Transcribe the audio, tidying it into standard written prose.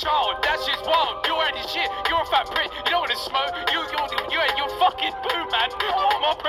child. That's just wild. You're already shit. You're a fat prick. You don't want to smoke. You're fucking boo, man. Oh, my